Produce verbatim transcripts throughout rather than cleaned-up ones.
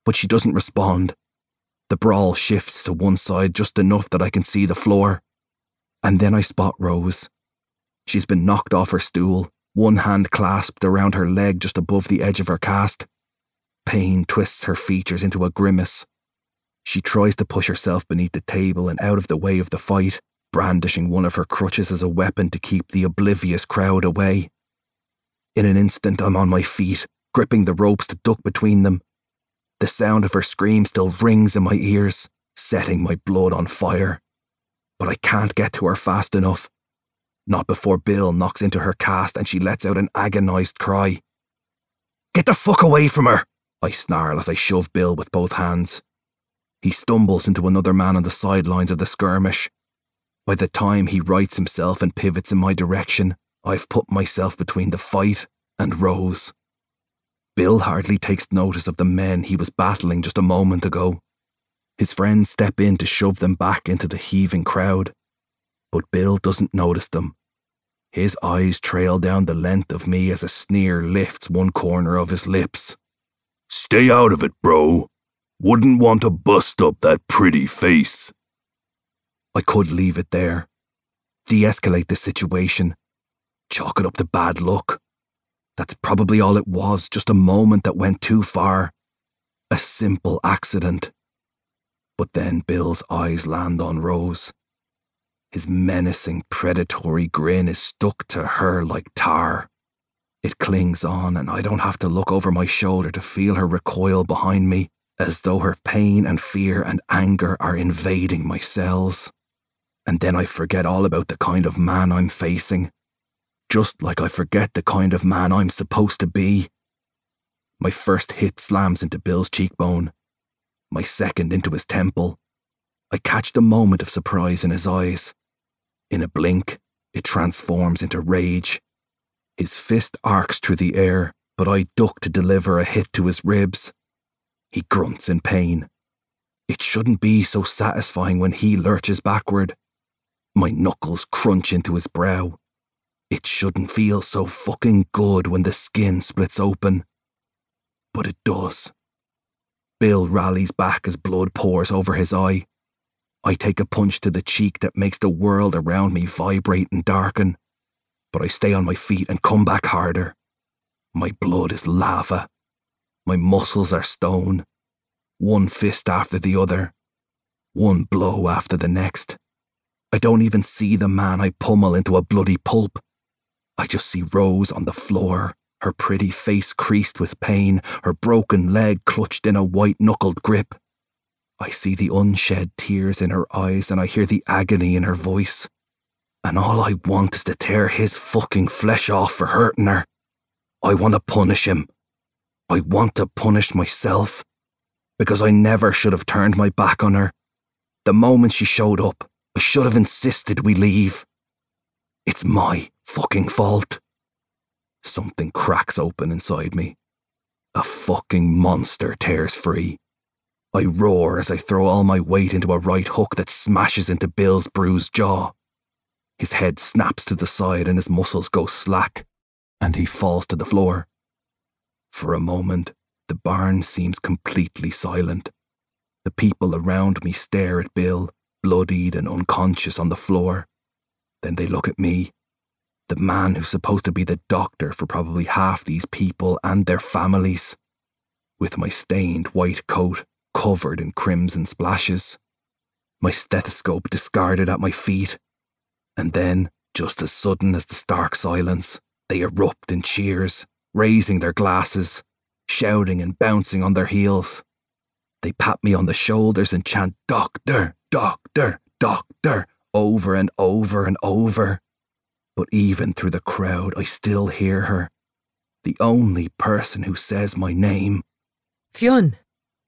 but she doesn't respond. The brawl shifts to one side just enough that I can see the floor. And then I spot Rose. She's been knocked off her stool, one hand clasped around her leg just above the edge of her cast. Pain twists her features into a grimace. She tries to push herself beneath the table and out of the way of the fight, brandishing one of her crutches as a weapon to keep the oblivious crowd away. In an instant, I'm on my feet, gripping the ropes to duck between them. The sound of her scream still rings in my ears, setting my blood on fire. But I can't get to her fast enough. Not before Bill knocks into her cast and she lets out an agonized cry. "Get the fuck away from her!" I snarl as I shove Bill with both hands. He stumbles into another man on the sidelines of the skirmish. By the time he rights himself and pivots in my direction, I've put myself between the fight and Rose. Bill hardly takes notice of the men he was battling just a moment ago. His friends step in to shove them back into the heaving crowd. But Bill doesn't notice them. His eyes trail down the length of me as a sneer lifts one corner of his lips. "Stay out of it, bro. Wouldn't want to bust up that pretty face." I could leave it there. De-escalate the situation. Chalk it up to bad luck. That's probably all it was, just a moment that went too far. A simple accident. But then Bill's eyes land on Rose. His menacing, predatory grin is stuck to her like tar. It clings on, and I don't have to look over my shoulder to feel her recoil behind me, as though her pain and fear and anger are invading my cells. And then I forget all about the kind of man I'm facing. Just like I forget the kind of man I'm supposed to be. My first hit slams into Bill's cheekbone. My second into his temple. I catch the moment of surprise in his eyes. In a blink, it transforms into rage. His fist arcs through the air, but I duck to deliver a hit to his ribs. He grunts in pain. It shouldn't be so satisfying when he lurches backward. My knuckles crunch into his brow. It shouldn't feel so fucking good when the skin splits open. But it does. Bill rallies back as blood pours over his eye. I take a punch to the cheek that makes the world around me vibrate and darken. But I stay on my feet and come back harder. My blood is lava. My muscles are stone. One fist after the other. One blow after the next. I don't even see the man I pummel into a bloody pulp. I just see Rose on the floor, her pretty face creased with pain, her broken leg clutched in a white-knuckled grip. I see the unshed tears in her eyes and I hear the agony in her voice. And all I want is to tear his fucking flesh off for hurting her. I want to punish him. I want to punish myself. Because I never should have turned my back on her. The moment she showed up, I should have insisted we leave. It's my fucking fault. Something cracks open inside me. A fucking monster tears free. I roar as I throw all my weight into a right hook that smashes into Bill's bruised jaw. His head snaps to the side and his muscles go slack, and he falls to the floor. For a moment, the barn seems completely silent. The people around me stare at Bill, bloodied and unconscious on the floor. Then they look at me, the man who's supposed to be the doctor for probably half these people and their families, with my stained white coat covered in crimson splashes, my stethoscope discarded at my feet, and then, just as sudden as the stark silence, they erupt in cheers, raising their glasses, shouting and bouncing on their heels. They pat me on the shoulders and chant, "Doctor, doctor, doctor," over and over and over. But even through the crowd, I still hear her, the only person who says my name. Fionn.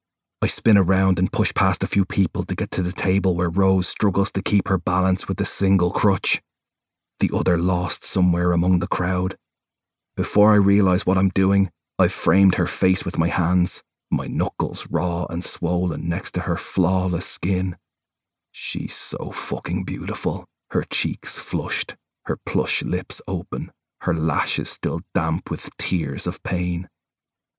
I spin around and push past a few people to get to the table where Rose struggles to keep her balance with a single crutch, the other lost somewhere among the crowd. Before I realise what I'm doing, I've framed her face with my hands, my knuckles raw and swollen next to her flawless skin. She's so fucking beautiful, her cheeks flushed, her plush lips open, her lashes still damp with tears of pain.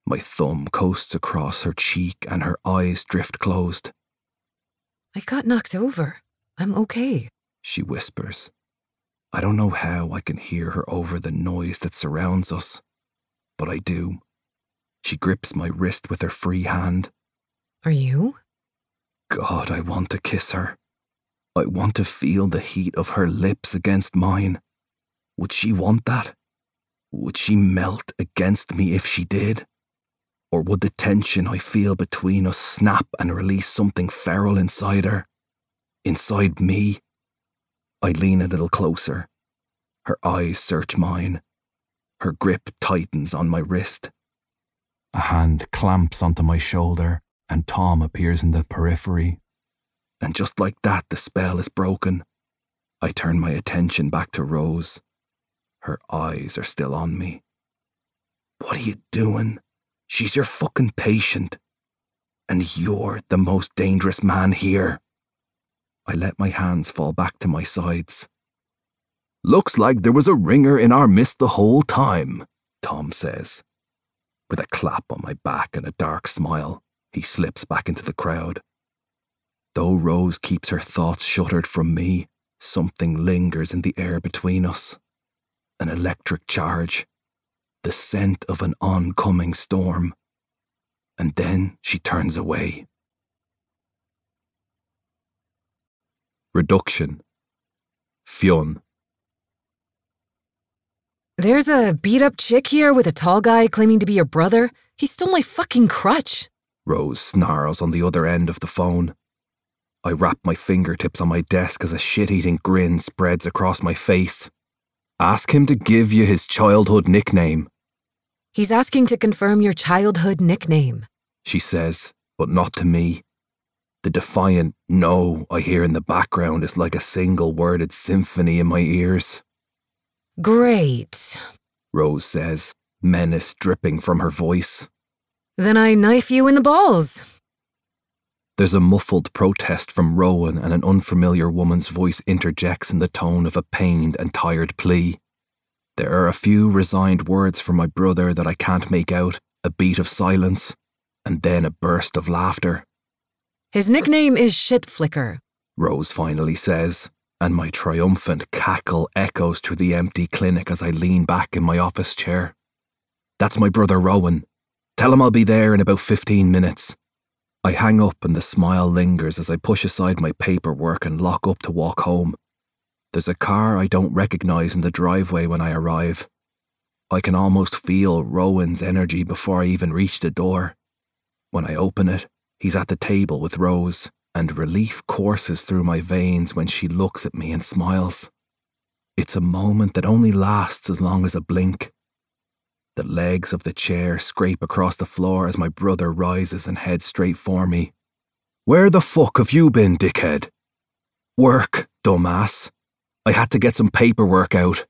My thumb coasts across her cheek and her eyes drift closed. I got knocked over. I'm okay, she whispers. I don't know how I can hear her over the noise that surrounds us, but I do. She grips my wrist with her free hand. Are you? God, I want to kiss her. I want to feel the heat of her lips against mine. Would she want that? Would she melt against me if she did? Or would the tension I feel between us snap and release something feral inside her? Inside me? I lean a little closer. Her eyes search mine. Her grip tightens on my wrist. A hand clamps onto my shoulder, and Tom appears in the periphery. And just like that, the spell is broken. I turn my attention back to Rose. Her eyes are still on me. What are you doing? She's your fucking patient. And you're the most dangerous man here. I let my hands fall back to my sides. Looks like there was a ringer in our midst the whole time, Tom says. With a clap on my back and a dark smile, he slips back into the crowd. Though Rose keeps her thoughts shuttered from me, something lingers in the air between us. An electric charge. The scent of an oncoming storm. And then she turns away. Reduction. Fionn. There's a beat-up chick here with a tall guy claiming to be your brother. He stole my fucking crutch. Rose snarls on the other end of the phone. I wrap my fingertips on my desk as a shit-eating grin spreads across my face. Ask him to give you his childhood nickname. He's asking to confirm your childhood nickname, she says, but not to me. The defiant no I hear in the background is like a single-worded symphony in my ears. Great, Rose says, menace dripping from her voice. Then I knife you in the balls. There's a muffled protest from Rowan, and an unfamiliar woman's voice interjects in the tone of a pained and tired plea. There are a few resigned words from my brother that I can't make out, a beat of silence, and then a burst of laughter. His nickname is Shitflicker, Rose finally says, and my triumphant cackle echoes through the empty clinic as I lean back in my office chair. That's my brother Rowan. Tell him I'll be there in about fifteen minutes. I hang up and the smile lingers as I push aside my paperwork and lock up to walk home. There's a car I don't recognise in the driveway when I arrive. I can almost feel Rowan's energy before I even reach the door. When I open it, he's at the table with Rose, and relief courses through my veins when she looks at me and smiles. It's a moment that only lasts as long as a blink. The legs of the chair scrape across the floor as my brother rises and heads straight for me. Where the fuck have you been, dickhead? Work, dumbass. I had to get some paperwork out.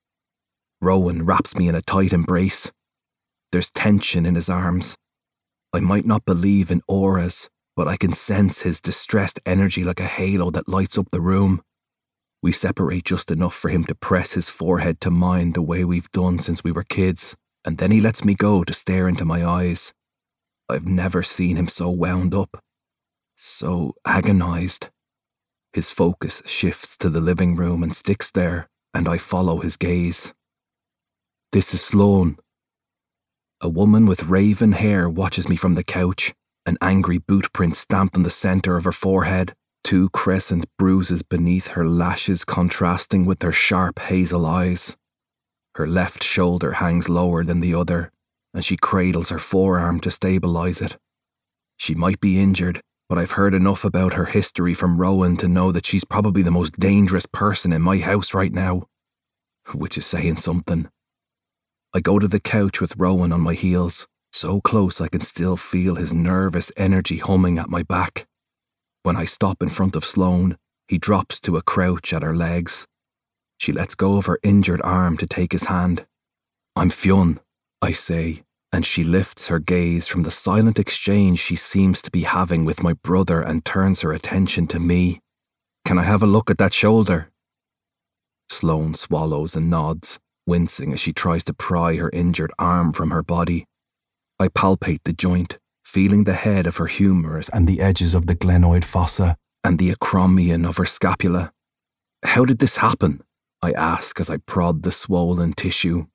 Rowan wraps me in a tight embrace. There's tension in his arms. I might not believe in auras, but I can sense his distressed energy like a halo that lights up the room. We separate just enough for him to press his forehead to mine the way we've done since we were kids, and then he lets me go to stare into my eyes. I've never seen him so wound up, so agonized. His focus shifts to the living room and sticks there, and I follow his gaze. This is Sloane. A woman with raven hair watches me from the couch, an angry boot print stamped on the centre of her forehead, two crescent bruises beneath her lashes contrasting with her sharp hazel eyes. Her left shoulder hangs lower than the other, and she cradles her forearm to stabilise it. She might be injured, but I've heard enough about her history from Rowan to know that she's probably the most dangerous person in my house right now, which is saying something. I go to the couch with Rowan on my heels, so close I can still feel his nervous energy humming at my back. When I stop in front of Sloane, he drops to a crouch at her legs. She lets go of her injured arm to take his hand. I'm Fionn, I say, and she lifts her gaze from the silent exchange she seems to be having with my brother and turns her attention to me. Can I have a look at that shoulder? Sloane swallows and nods, wincing as she tries to pry her injured arm from her body. I palpate the joint, feeling the head of her humerus and the edges of the glenoid fossa and the acromion of her scapula. How did this happen? I ask as I prod the swollen tissue.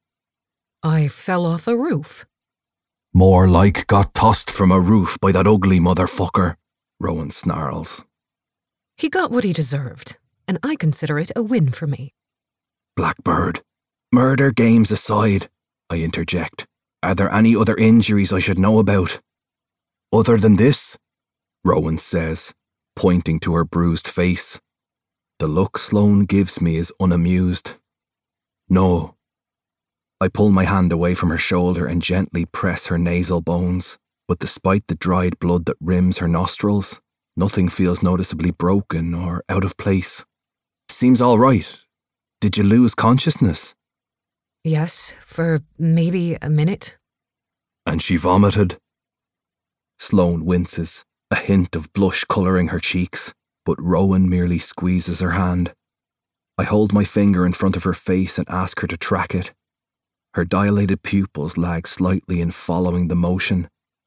I fell off a roof. More like got tossed from a roof by that ugly motherfucker, Rowan snarls. He got what he deserved, and I consider it a win for me. Blackbird, murder games aside, I interject, are there any other injuries I should know about? Other than this? Rowan says, pointing to her bruised face. The look Sloane gives me is unamused. No. I pull my hand away from her shoulder and gently press her nasal bones, but despite the dried blood that rims her nostrils, nothing feels noticeably broken or out of place. Seems all right. Did you lose consciousness? Yes, for maybe a minute. And she vomited? Sloane winces, a hint of blush colouring her cheeks, but Rowan merely squeezes her hand. I hold my finger in front of her face and ask her to track it. Her dilated pupils lag slightly in following the motion.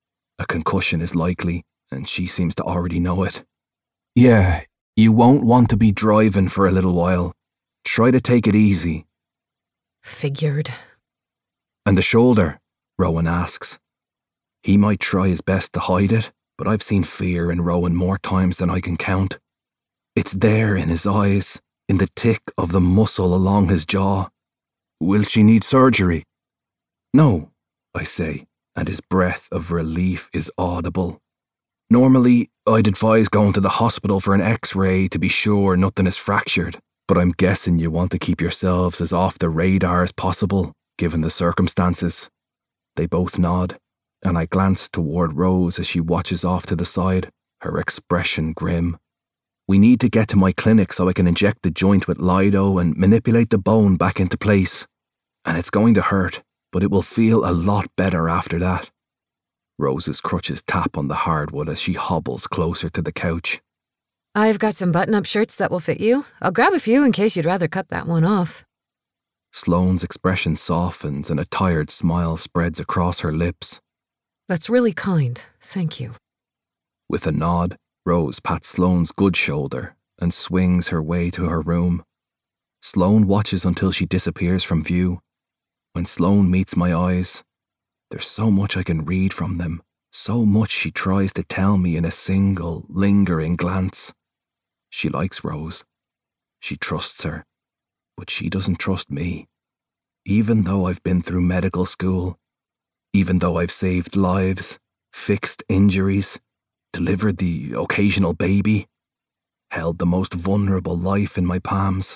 A concussion is likely, and she seems to already know it. Yeah, you won't want to be driving for a little while. Try to take it easy. Figured. And the shoulder? Rowan asks. He might try his best to hide it, but I've seen fear in Rowan more times than I can count. It's there in his eyes, in the tick of the muscle along his jaw. Will she need surgery? No, I say, and his breath of relief is audible. Normally, I'd advise going to the hospital for an x-ray to be sure nothing is fractured, but I'm guessing you want to keep yourselves as off the radar as possible, given the circumstances. They both nod, and I glance toward Rose as she watches off to the side, her expression grim. We need to get to my clinic so I can inject the joint with Lido and manipulate the bone back into place. And it's going to hurt, but it will feel a lot better after that. Rose's crutches tap on the hardwood as she hobbles closer to the couch. I've got some button-up shirts that will fit you. I'll grab a few in case you'd rather cut that one off. Sloane's expression softens and a tired smile spreads across her lips. That's really kind, thank you. With a nod, Rose pats Sloane's good shoulder and swings her way to her room. Sloane watches until she disappears from view. When Sloane meets my eyes, there's so much I can read from them, so much she tries to tell me in a single, lingering glance. She likes Rose. She trusts her. But she doesn't trust me. Even though I've been through medical school, even though I've saved lives, fixed injuries, delivered the occasional baby, held the most vulnerable life in my palms,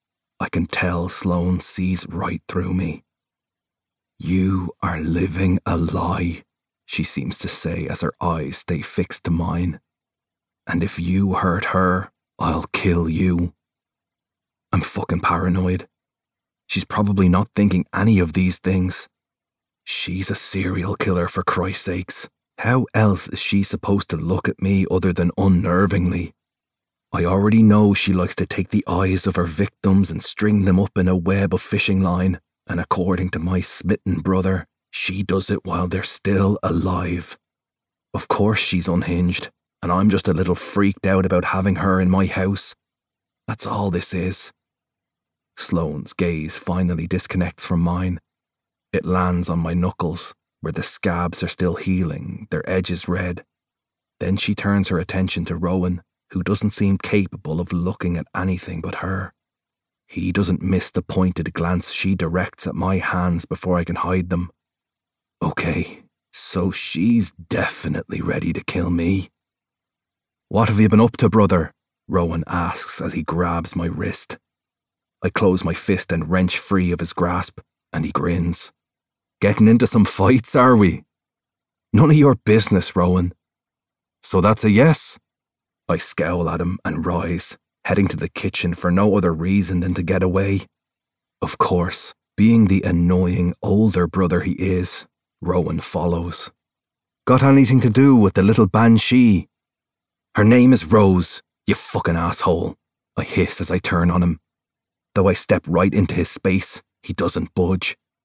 I can tell Sloane sees right through me. You are living a lie, she seems to say as her eyes stay fixed to mine. And if you hurt her, I'll kill you. I'm fucking paranoid. She's probably not thinking any of these things. She's a serial killer, for Christ's sakes. How else is she supposed to look at me other than unnervingly? I already know she likes to take the eyes of her victims and string them up in a web of fishing line, and according to my smitten brother, she does it while they're still alive. Of course she's unhinged, and I'm just a little freaked out about having her in my house. That's all this is. Sloane's gaze finally disconnects from mine. It lands on my knuckles, where the scabs are still healing, their edges red. Then she turns her attention to Rowan, who doesn't seem capable of looking at anything but her. He doesn't miss the pointed glance she directs at my hands before I can hide them. Okay, so she's definitely ready to kill me. What have you been up to, brother? Rowan asks as he grabs my wrist. I close my fist and wrench free of his grasp, and he grins. Getting into some fights, are we? None of your business, Rowan. So that's a yes? I scowl at him and rise, heading to the kitchen for no other reason than to get away. Of course, being the annoying older brother he is, Rowan follows. Got anything to do with the little banshee? Her name is Rose, you fucking asshole, I hiss as I turn on him. Though I step right into his space, he doesn't budge.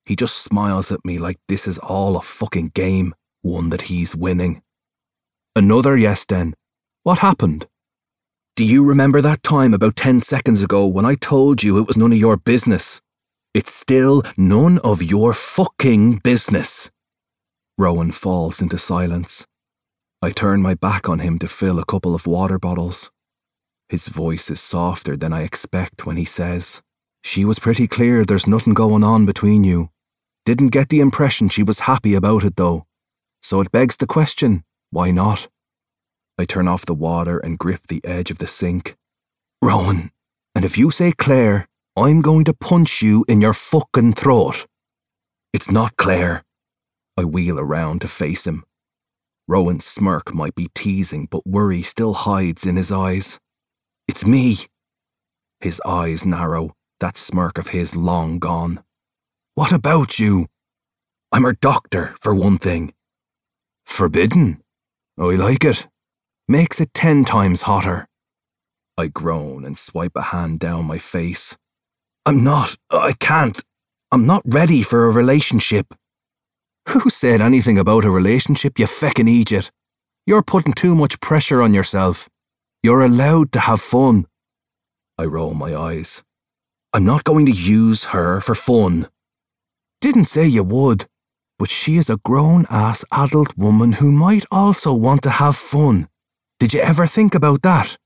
He just smiles at me like this is all a fucking game, one that he's winning. Another yes then. What happened? Do you remember that time about ten seconds ago when I told you it was none of your business? It's still none of your fucking business. Rowan falls into silence. I turn my back on him to fill a couple of water bottles. His voice is softer than I expect when he says, "She was pretty clear there's nothing going on between you. Didn't get the impression she was happy about it though. So it begs the question, why not?" I turn off the water and grip the edge of the sink. "Rowan, and if you say Claire, I'm going to punch you in your fucking throat." "It's not Claire." I wheel around to face him. Rowan's smirk might be teasing, but worry still hides in his eyes. "It's me." His eyes narrow, that smirk of his long gone. "What about you?" "I'm her doctor, for one thing." "Forbidden. I like it. Makes it ten times hotter." I groan and swipe a hand down my face. "I'm not, I can't. I'm not ready for a relationship." "Who said anything about a relationship, you feckin' idiot? You're putting too much pressure on yourself. You're allowed to have fun." I roll my eyes. "I'm not going to use her for fun." "Didn't say you would, but she is a grown-ass adult woman who might also want to have fun. Did you ever think about that?"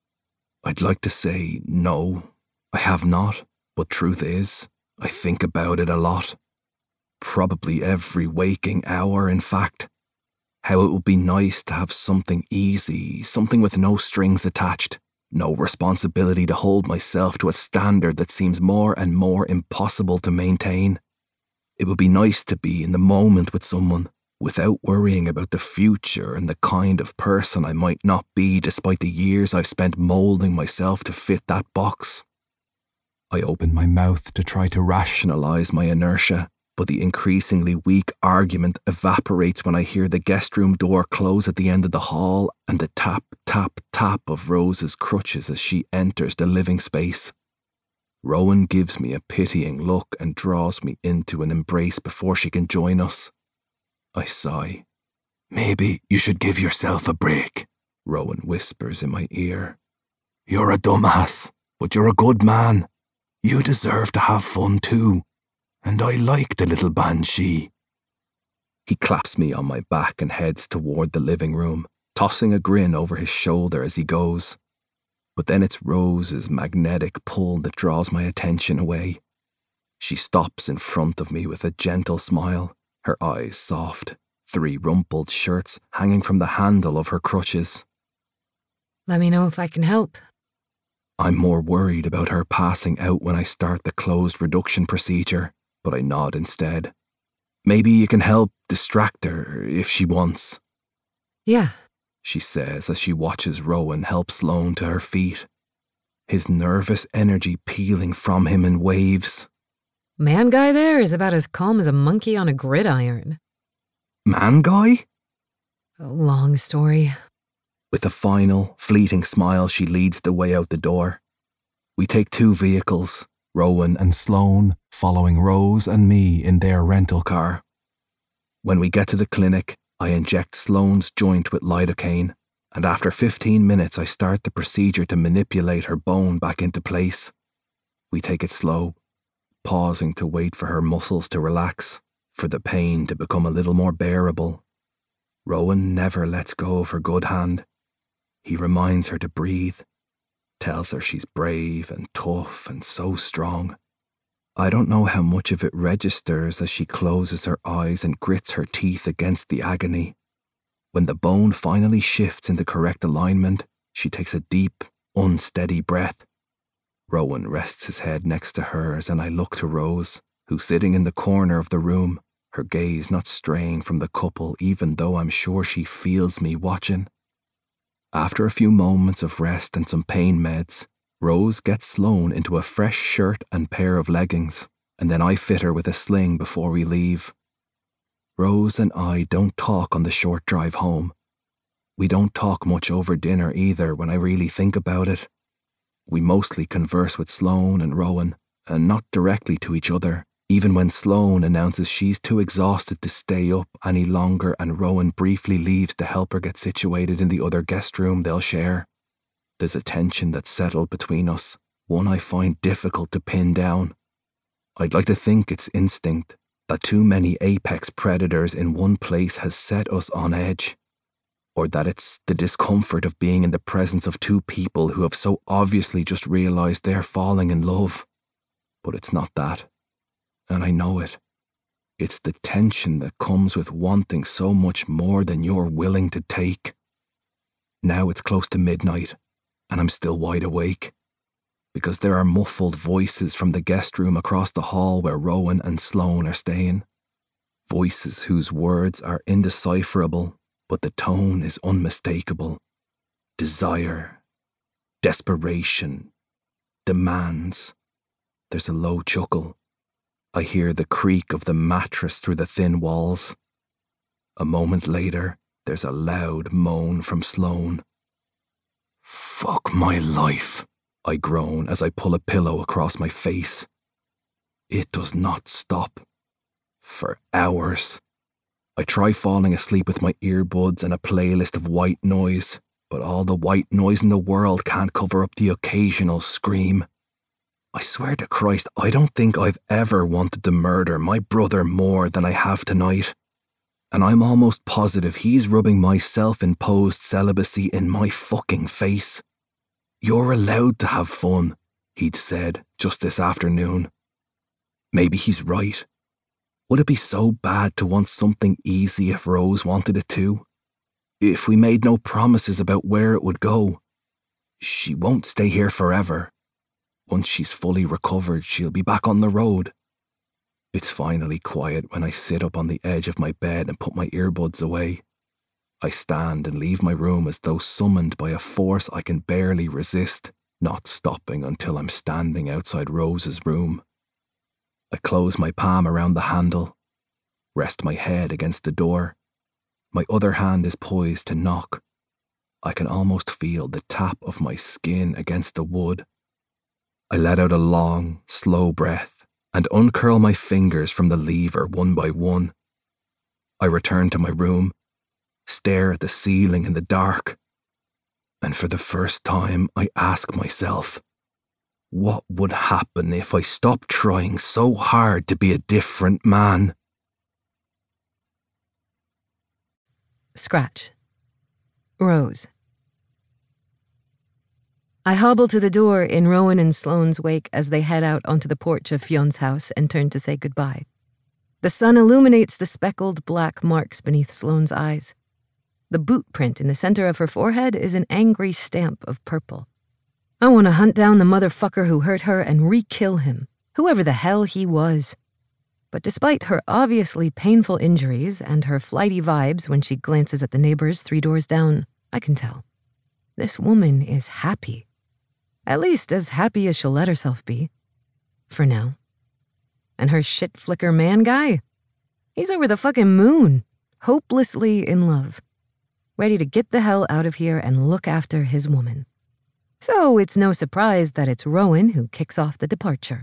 I'd like to say no, I have not, but truth is, I think about it a lot. Probably every waking hour, in fact. How it would be nice to have something easy, something with no strings attached, no responsibility to hold myself to a standard that seems more and more impossible to maintain. It would be nice to be in the moment with someone, without worrying about the future and the kind of person I might not be despite the years I've spent moulding myself to fit that box. I open my mouth to try to rationalize my inertia, but the increasingly weak argument evaporates when I hear the guest room door close at the end of the hall and the tap, tap, tap of Rose's crutches as she enters the living space. Rowan gives me a pitying look and draws me into an embrace before she can join us. I sigh. "Maybe you should give yourself a break," Rowan whispers in my ear. "You're a dumbass, but you're a good man. You deserve to have fun too. And I like the little banshee." He claps me on my back and heads toward the living room, tossing a grin over his shoulder as he goes. But then it's Rose's magnetic pull that draws my attention away. She stops in front of me with a gentle smile, her eyes soft, three rumpled shirts hanging from the handle of her crutches. Let me know if I can help. I'm more worried about her passing out when I start the closed reduction procedure, but I nod instead. "Maybe you can help distract her if she wants." Yeah. She says as she watches Rowan help Sloane to her feet, his nervous energy peeling from him in waves. Man guy there is about as calm as a monkey on a gridiron. Man guy? A long story. With a final, fleeting smile, she leads the way out the door. We take two vehicles, Rowan and Sloane, following Rose and me in their rental car. When we get to the clinic, I inject Sloane's joint with lidocaine, and after fifteen minutes I start the procedure to manipulate her bone back into place. We take it slow, pausing to wait for her muscles to relax, for the pain to become a little more bearable. Rowan never lets go of her good hand. He reminds her to breathe, tells her she's brave and tough and so strong. I don't know how much of it registers as she closes her eyes and grits her teeth against the agony. When the bone finally shifts into correct alignment, she takes a deep, unsteady breath. Rowan rests his head next to hers and I look to Rose, who's sitting in the corner of the room, her gaze not straying from the couple even though I'm sure she feels me watching. After a few moments of rest and some pain meds, Rose gets Sloane into a fresh shirt and pair of leggings, and then I fit her with a sling before we leave. Rose and I don't talk on the short drive home. We don't talk much over dinner either when I really think about it. We mostly converse with Sloane and Rowan, and not directly to each other, Even when Sloane announces she's too exhausted to stay up any longer and Rowan briefly leaves to help her get situated in the other guest room they'll share, there's a tension that's settled between us, one I find difficult to pin down. I'd like to think it's instinct, that too many apex predators in one place has set us on edge, or that it's the discomfort of being in the presence of two people who have so obviously just realized they're falling in love. But it's not that, and I know it. It's the tension that comes with wanting so much more than you're willing to take. Now it's close to midnight, and I'm still wide awake, because there are muffled voices from the guest room across the hall where Rowan and Sloane are staying. Voices whose words are indecipherable, but the tone is unmistakable. Desire, desperation, demands. There's a low chuckle. I hear the creak of the mattress through the thin walls. A moment later, there's a loud moan from Sloane. Fuck my life, I groan as I pull a pillow across my face. It does not stop. For hours. I try falling asleep with my earbuds and a playlist of white noise, but all the white noise in the world can't cover up the occasional scream. I swear to Christ, I don't think I've ever wanted to murder my brother more than I have tonight. And I'm almost positive he's rubbing my self-imposed celibacy in my fucking face. You're allowed to have fun, he'd said just this afternoon. Maybe he's right. Would it be so bad to want something easy if Rose wanted it too? If we made no promises about where it would go? She won't stay here forever. Once she's fully recovered, she'll be back on the road. It's finally quiet when I sit up on the edge of my bed and put my earbuds away. I stand and leave my room as though summoned by a force I can barely resist, not stopping until I'm standing outside Rose's room. I close my palm around the handle, rest my head against the door. My other hand is poised to knock. I can almost feel the tap of my skin against the wood. I let out a long, slow breath and uncurl my fingers from the lever one by one. I return to my room, stare at the ceiling in the dark, and for the first time I ask myself, what would happen if I stopped trying so hard to be a different man? Scratch. Rose. I hobble to the door in Rowan and Sloane's wake as they head out onto the porch of Fion's house and turn to say goodbye. The sun illuminates the speckled black marks beneath Sloane's eyes. The boot print in the center of her forehead is an angry stamp of purple. I want to hunt down the motherfucker who hurt her and re-kill him, whoever the hell he was. But despite her obviously painful injuries and her flighty vibes when she glances at the neighbors three doors down, I can tell. This woman is happy. At least as happy as she'll let herself be. For now. And her shit flicker man guy? He's over the fucking moon, hopelessly in love, ready to get the hell out of here and look after his woman. So it's no surprise that it's Rowan who kicks off the departure.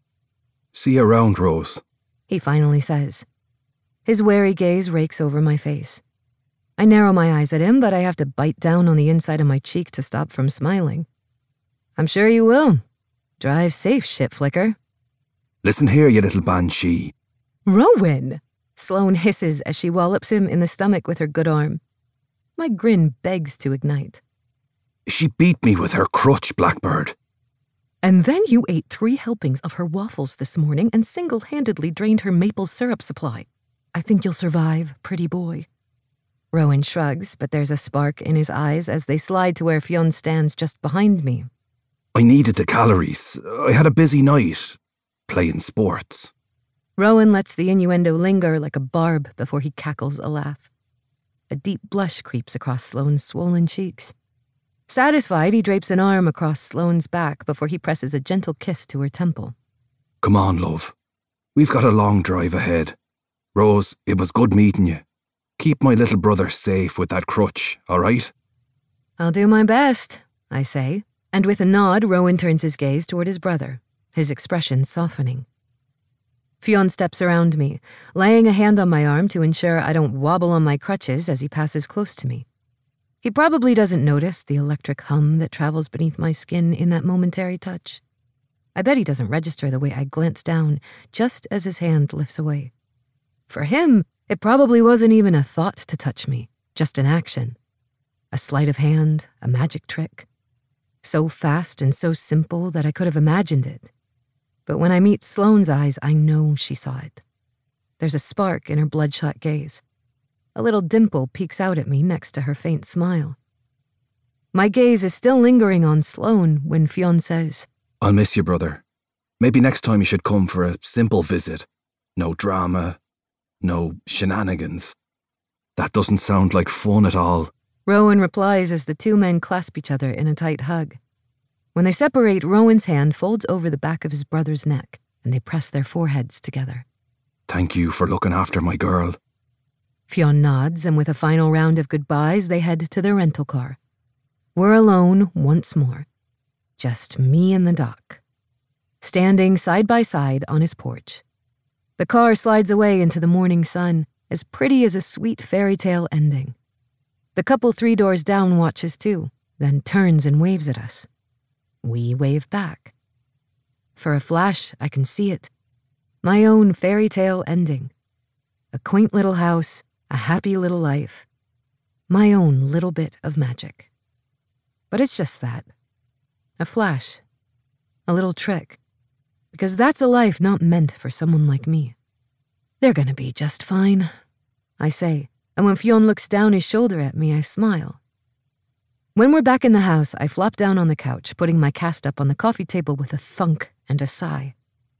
See you around, Rose, he finally says. His wary gaze rakes over my face. I narrow my eyes at him, but I have to bite down on the inside of my cheek to stop from smiling. I'm sure you will. Drive safe, shit flicker. Listen here, you little banshee. Rowan! Sloane hisses as she wallops him in the stomach with her good arm. My grin begs to ignite. She beat me with her crutch, Blackbird. And then you ate three helpings of her waffles this morning and single-handedly drained her maple syrup supply. I think you'll survive, pretty boy. Rowan shrugs, but there's a spark in his eyes as they slide to where Fionn stands just behind me. I needed the calories. I had a busy night, playing sports. Rowan lets the innuendo linger like a barb before he cackles a laugh. A deep blush creeps across Sloane's swollen cheeks. Satisfied, he drapes an arm across Sloane's back before he presses a gentle kiss to her temple. Come on, love. We've got a long drive ahead. Rose, it was good meeting you. Keep my little brother safe with that crutch, all right? I'll do my best, I say, and with a nod, Rowan turns his gaze toward his brother, his expression softening. Fionn steps around me, laying a hand on my arm to ensure I don't wobble on my crutches as he passes close to me. He probably doesn't notice the electric hum that travels beneath my skin in that momentary touch. I bet he doesn't register the way I glance down just as his hand lifts away. For him, it probably wasn't even a thought to touch me, just an action. A sleight of hand, a magic trick. So fast and so simple that I could have imagined it. But when I meet Sloane's eyes, I know she saw it. There's a spark in her bloodshot gaze. A little dimple peeks out at me next to her faint smile. My gaze is still lingering on Sloane when Fionn says, I'll miss you, brother. Maybe next time you should come for a simple visit. No drama, no shenanigans. That doesn't sound like fun at all. Rowan replies as the two men clasp each other in a tight hug. When they separate, Rowan's hand folds over the back of his brother's neck, and they press their foreheads together. Thank you for looking after my girl. Fionn nods, and with a final round of goodbyes, they head to their rental car. We're alone once more. Just me and the doc. Standing side by side on his porch. The car slides away into the morning sun, as pretty as a sweet fairy tale ending. The couple three doors down watches too, then turns and waves at us. We wave back. For a flash, I can see it. My own fairy tale ending. A quaint little house, a happy little life. My own little bit of magic. But it's just that. A flash. A little trick. Because that's a life not meant for someone like me. They're gonna be just fine, I say, and when Fionn looks down his shoulder at me, I smile. When we're back in the house, I flop down on the couch, putting my cast up on the coffee table with a thunk and a sigh.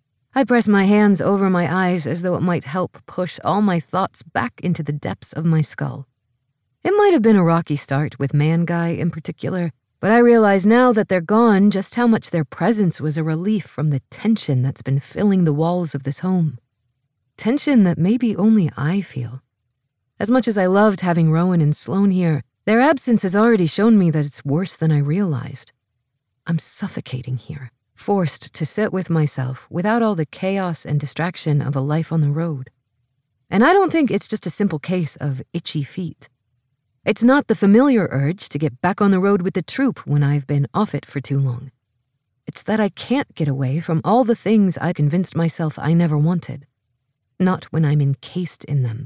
I press my hands over my eyes as though it might help push all my thoughts back into the depths of my skull. It might have been a rocky start with Man Guy in particular, but I realize now that they're gone just how much their presence was a relief from the tension that's been filling the walls of this home. Tension that maybe only I feel. As much as I loved having Rowan and Sloane here, their absence has already shown me that it's worse than I realized. I'm suffocating here, forced to sit with myself without all the chaos and distraction of a life on the road. And I don't think it's just a simple case of itchy feet. It's not the familiar urge to get back on the road with the troupe when I've been off it for too long. It's that I can't get away from all the things I convinced myself I never wanted. Not when I'm encased in them.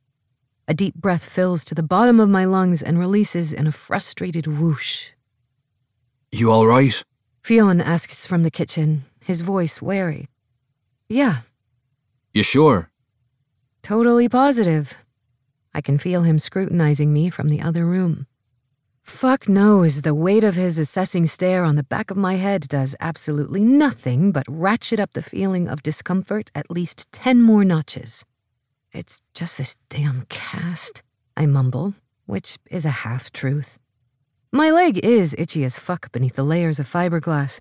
A deep breath fills to the bottom of my lungs and releases in a frustrated whoosh. You all right? Fionn asks from the kitchen, his voice wary. Yeah. You sure? Totally positive. I can feel him scrutinizing me from the other room. Fuck knows the weight of his assessing stare on the back of my head does absolutely nothing but ratchet up the feeling of discomfort at least ten more notches. It's just this damn cast, I mumble, which is a half-truth. My leg is itchy as fuck beneath the layers of fiberglass.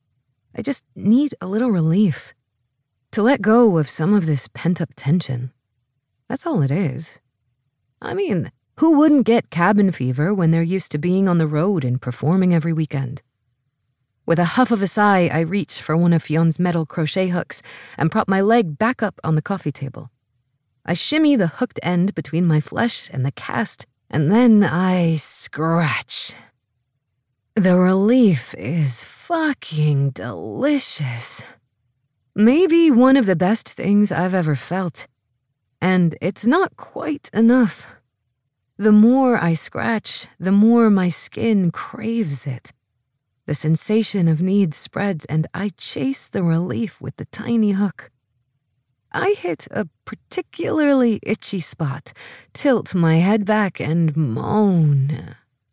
I just need a little relief. To let go of some of this pent-up tension. That's all it is. I mean, who wouldn't get cabin fever when they're used to being on the road and performing every weekend? With a huff of a sigh, I reach for one of Fionn's metal crochet hooks and prop my leg back up on the coffee table. I shimmy the hooked end between my flesh and the cast, and then I scratch. The relief is fucking delicious. Maybe one of the best things I've ever felt. And it's not quite enough. The more I scratch, the more my skin craves it. The sensation of need spreads, and I chase the relief with the tiny hook. I hit a particularly itchy spot, tilt my head back, and moan.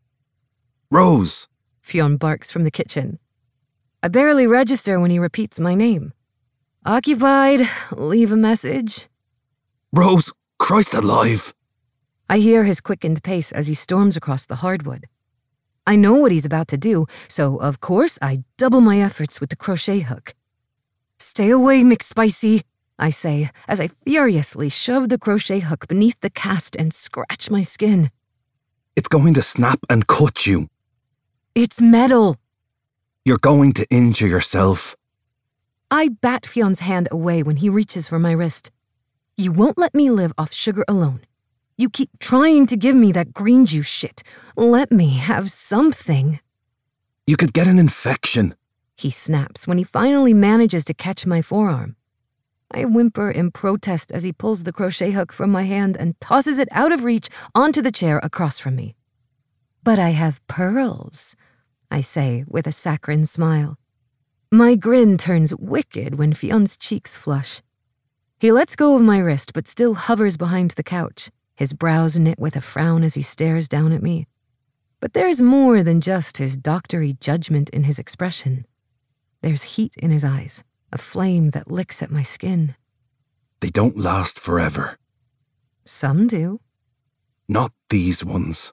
Rose! Fionn barks from the kitchen. I barely register when he repeats my name. Occupied, leave a message. Rose, Christ alive! I hear his quickened pace as he storms across the hardwood. I know what he's about to do, so of course I double my efforts with the crochet hook. Stay away, McSpicy, I say, as I furiously shove the crochet hook beneath the cast and scratch my skin. It's going to snap and cut you. It's metal. You're going to injure yourself. I bat Fion's hand away when he reaches for my wrist. You won't let me live off sugar alone. You keep trying to give me that green juice shit. Let me have something. You could get an infection, he snaps when he finally manages to catch my forearm. I whimper in protest as he pulls the crochet hook from my hand and tosses it out of reach onto the chair across from me. But I have pearls, I say with a saccharine smile. My grin turns wicked when Fion's cheeks flush. He lets go of my wrist but still hovers behind the couch, his brows knit with a frown as he stares down at me. But there's more than just his doctory judgment in his expression. There's heat in his eyes, a flame that licks at my skin. They don't last forever. Some do. Not these ones.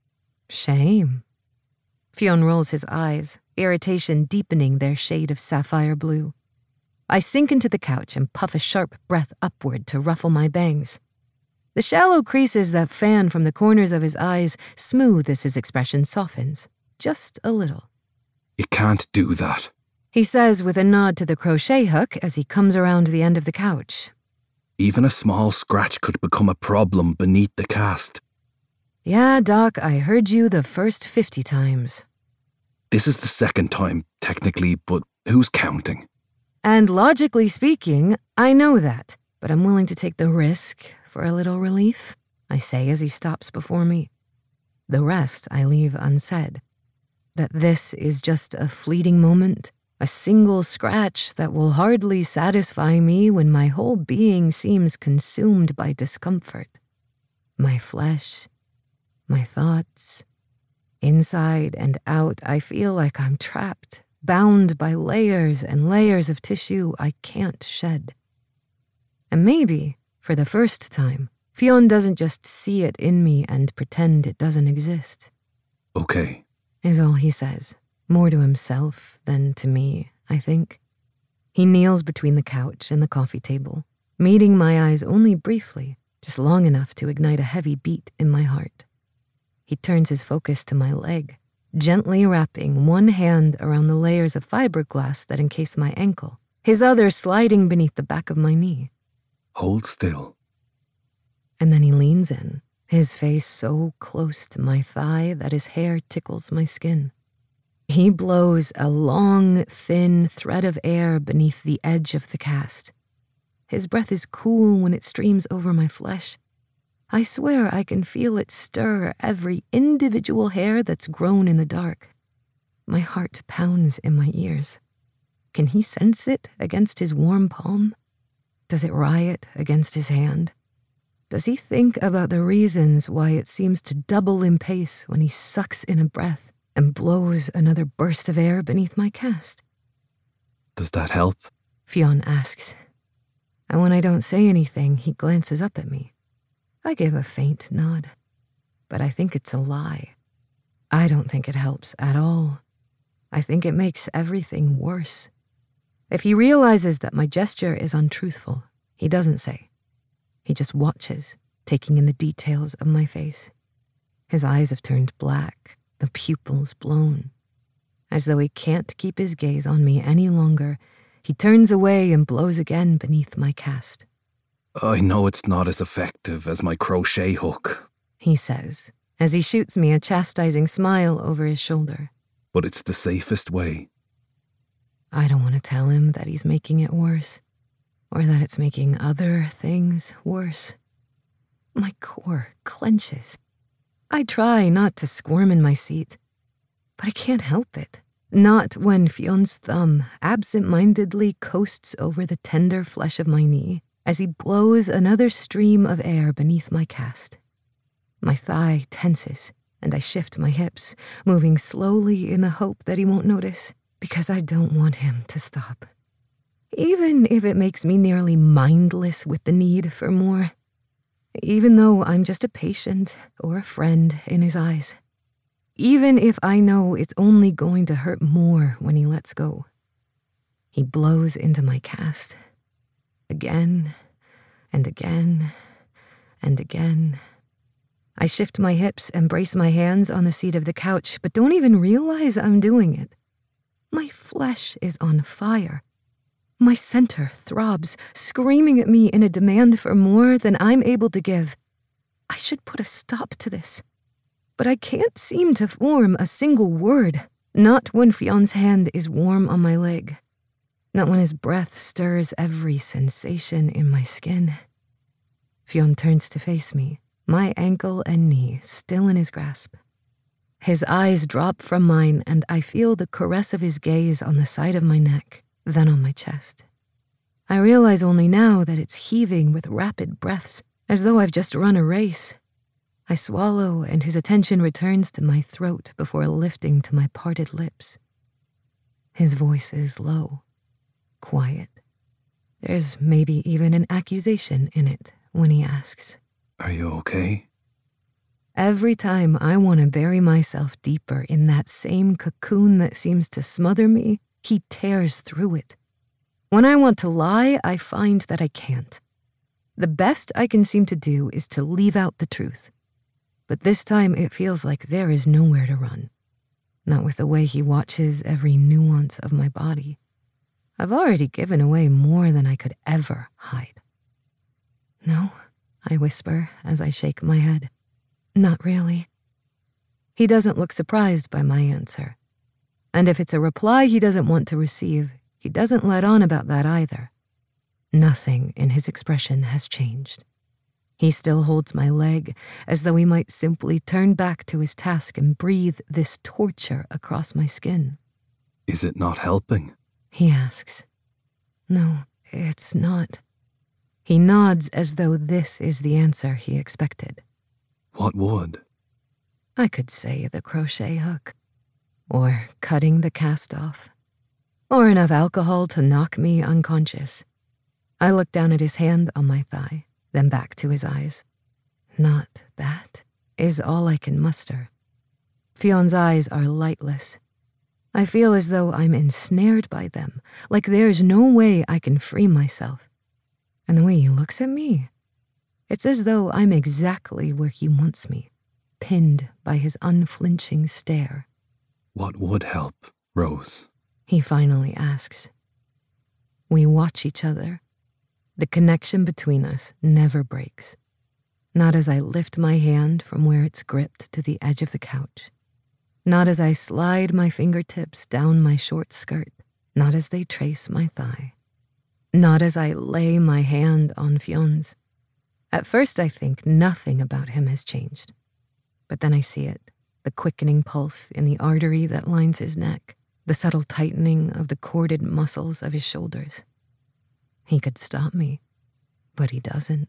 Shame. Fionn rolls his eyes, irritation deepening their shade of sapphire blue. I sink into the couch and puff a sharp breath upward to ruffle my bangs. The shallow creases that fan from the corners of his eyes smooth as his expression softens, just a little. You can't do that, he says with a nod to the crochet hook as he comes around the end of the couch. Even a small scratch could become a problem beneath the cast. Yeah, Doc, I heard you the first fifty times. This is the second time, technically, but who's counting? And logically speaking, I know that, but I'm willing to take the risk for a little relief, I say as he stops before me. The rest I leave unsaid. That this is just a fleeting moment, a single scratch that will hardly satisfy me when my whole being seems consumed by discomfort. My flesh, my thoughts, inside and out, I feel like I'm trapped, bound by layers and layers of tissue I can't shed. And maybe, for the first time, Fionn doesn't just see it in me and pretend it doesn't exist. Okay, is all he says, more to himself than to me, I think. He kneels between the couch and the coffee table, meeting my eyes only briefly, just long enough to ignite a heavy beat in my heart. He turns his focus to my leg, gently wrapping one hand around the layers of fiberglass that encase my ankle, his other sliding beneath the back of my knee. Hold still. And then he leans in, his face so close to my thigh that his hair tickles my skin. He blows a long, thin thread of air beneath the edge of the cast. His breath is cool when it streams over my flesh. I swear I can feel it stir every individual hair that's grown in the dark. My heart pounds in my ears. Can he sense it against his warm palm? Does it riot against his hand? Does he think about the reasons why it seems to double in pace when he sucks in a breath and blows another burst of air beneath my cast? Does that help? Fionn asks. And when I don't say anything, he glances up at me. I give a faint nod, but I think it's a lie. I don't think it helps at all. I think it makes everything worse. If he realizes that my gesture is untruthful, he doesn't say. He just watches, taking in the details of my face. His eyes have turned black, the pupils blown. As though he can't keep his gaze on me any longer, he turns away and blows again beneath my cast. I know it's not as effective as my crochet hook, he says, as he shoots me a chastising smile over his shoulder. But it's the safest way. I don't want to tell him that he's making it worse, or that it's making other things worse. My core clenches. I try not to squirm in my seat, but I can't help it. Not when Fionn's thumb absent-mindedly coasts over the tender flesh of my knee as he blows another stream of air beneath my cast. My thigh tenses, and I shift my hips, moving slowly in the hope that he won't notice, because I don't want him to stop. Even if it makes me nearly mindless with the need for more. Even though I'm just a patient or a friend in his eyes. Even if I know it's only going to hurt more when he lets go. He blows into my cast. Again, and again, and again. I shift my hips and brace my hands on the seat of the couch, but don't even realize I'm doing it. My flesh is on fire. My center throbs, screaming at me in a demand for more than I'm able to give. I should put a stop to this. But I can't seem to form a single word, not when Fion's hand is warm on my leg, not when his breath stirs every sensation in my skin. Fionn turns to face me, my ankle and knee still in his grasp. His eyes drop from mine, and I feel the caress of his gaze on the side of my neck, then on my chest. I realize only now that it's heaving with rapid breaths, as though I've just run a race. I swallow, and his attention returns to my throat before lifting to my parted lips. His voice is low, quiet. There's maybe even an accusation in it when he asks, "Are you okay?" Every time I want to bury myself deeper in that same cocoon that seems to smother me, he tears through it. When I want to lie, I find that I can't. The best I can seem to do is to leave out the truth. But this time it feels like there is nowhere to run. Not with the way he watches every nuance of my body. I've already given away more than I could ever hide. No, I whisper as I shake my head. Not really. He doesn't look surprised by my answer. And if it's a reply he doesn't want to receive, he doesn't let on about that either. Nothing in his expression has changed. He still holds my leg, as though he might simply turn back to his task and breathe this torture across my skin. "Is it not helping?" He asks. No, it's not. He nods as though this is the answer he expected. "What would?" I could say the crochet hook, or cutting the cast off, or enough alcohol to knock me unconscious. I look down at his hand on my thigh, then back to his eyes. Not that is all I can muster. Fion's eyes are lightless. I feel as though I'm ensnared by them, like there's no way I can free myself. And the way he looks at me, it's as though I'm exactly where he wants me, pinned by his unflinching stare. "What would help, Rose?" He finally asks. We watch each other. The connection between us never breaks. Not as I lift my hand from where it's gripped to the edge of the couch. Not as I slide my fingertips down my short skirt. Not as they trace my thigh. Not as I lay my hand on Fion's. At first I think nothing about him has changed. But then I see it, the quickening pulse in the artery that lines his neck, the subtle tightening of the corded muscles of his shoulders. He could stop me, but he doesn't.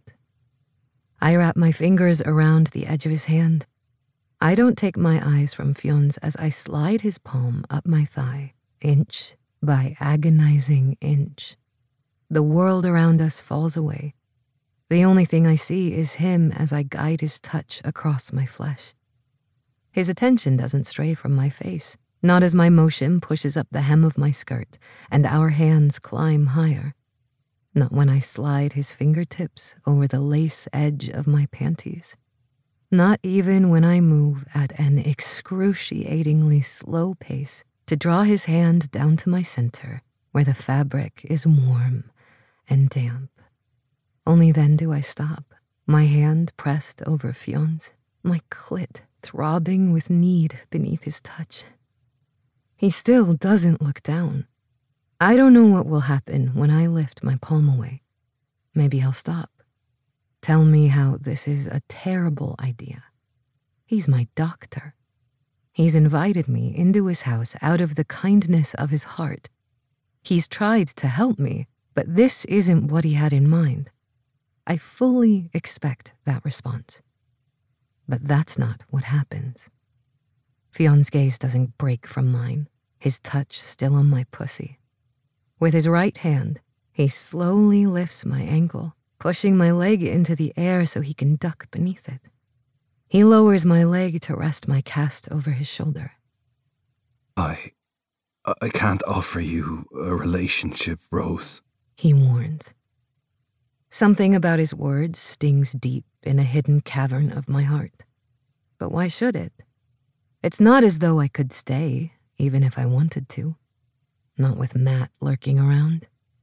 I wrap my fingers around the edge of his hand. I don't take my eyes from Fion's as I slide his palm up my thigh, inch by agonizing inch. The world around us falls away. The only thing I see is him as I guide his touch across my flesh. His attention doesn't stray from my face, not as my motion pushes up the hem of my skirt and our hands climb higher. Not when I slide his fingertips over the lace edge of my panties. Not even when I move at an excruciatingly slow pace to draw his hand down to my center, where the fabric is warm and damp. Only then do I stop, my hand pressed over Fion's, my clit throbbing with need beneath his touch. He still doesn't look down. I don't know what will happen when I lift my palm away. Maybe he'll stop. Tell me how this is a terrible idea. He's my doctor. He's invited me into his house out of the kindness of his heart. He's tried to help me, but this isn't what he had in mind. I fully expect that response. But that's not what happens. Fion's gaze doesn't break from mine, his touch still on my pussy. With his right hand, he slowly lifts my ankle, pushing my leg into the air so he can duck beneath it. He lowers my leg to rest my cast over his shoulder. I... I can't offer you a relationship, Rose," he warns. Something about his words stings deep in a hidden cavern of my heart. But why should it? It's not as though I could stay, even if I wanted to. Not with Matt lurking around.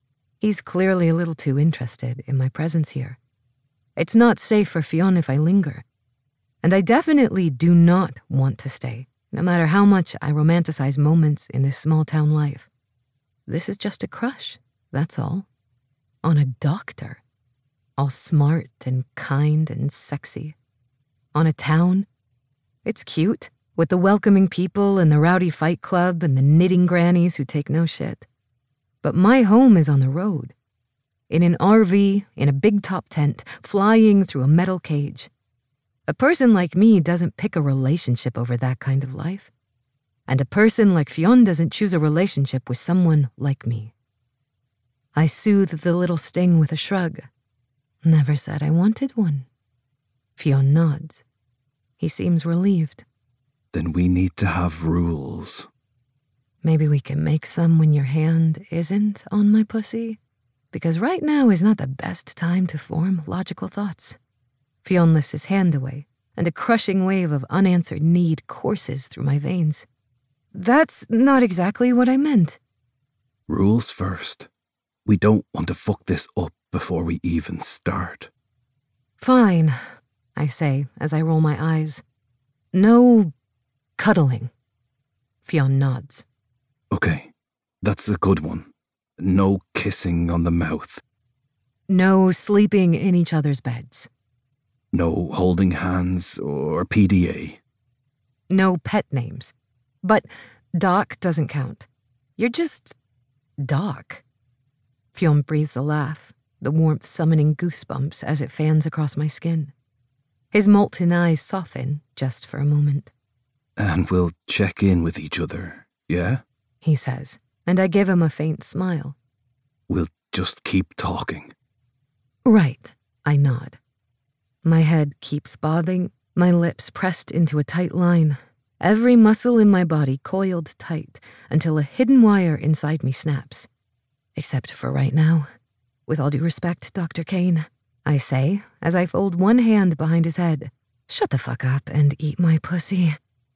He's clearly a little too interested in my presence here. It's not safe for Fionn if I linger. And I definitely do not want to stay, no matter how much I romanticize moments in this small-town life. This is just a crush, that's all. On a doctor. All smart and kind and sexy. On a town. It's cute, with the welcoming people and the rowdy fight club and the knitting grannies who take no shit. But my home is on the road. In an R V, in a big top tent, flying through a metal cage. A person like me doesn't pick a relationship over that kind of life. And a person like Fionn doesn't choose a relationship with someone like me. I soothe the little sting with a shrug. Never said I wanted one. Fionn nods. He seems relieved. Then we need to have rules. Maybe we can make some when your hand isn't on my pussy? Because right now is not the best time to form logical thoughts. Fionn lifts his hand away, and a crushing wave of unanswered need courses through my veins. That's not exactly what I meant. Rules first. We don't want to fuck this up before we even start. Fine, I say as I roll my eyes. No cuddling. Fionn nods. Okay, that's a good one. No kissing on the mouth. No sleeping in each other's beds. No holding hands or P D A. No pet names. But Doc doesn't count. You're just Doc. Fionn breathes a laugh, the warmth summoning goosebumps as it fans across my skin. His molten eyes soften just for a moment. And we'll check in with each other, yeah? He says, and I give him a faint smile. We'll just keep talking. Right, I nod. My head keeps bobbing, my lips pressed into a tight line, every muscle in my body coiled tight until a hidden wire inside me snaps. Except for right now. With all due respect, Doctor Kane, I say as I fold one hand behind his head. Shut the fuck up and eat my pussy.